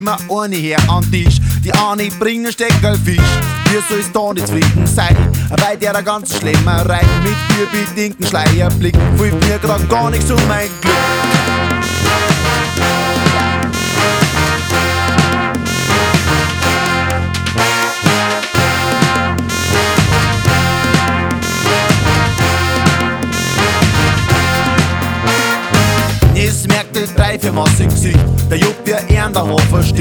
mir eine her an den Tisch. Die eine bringt einen Steckerlfisch. Wir soll's da nicht zufrieden sein, bei der ganzen Schlemmerei mit bierbedingten Schleierblick fühlt mir grad gar nichts um mein Glück. Es merkt die drei für was im Gesicht, der juckt der Ehren, der Hofer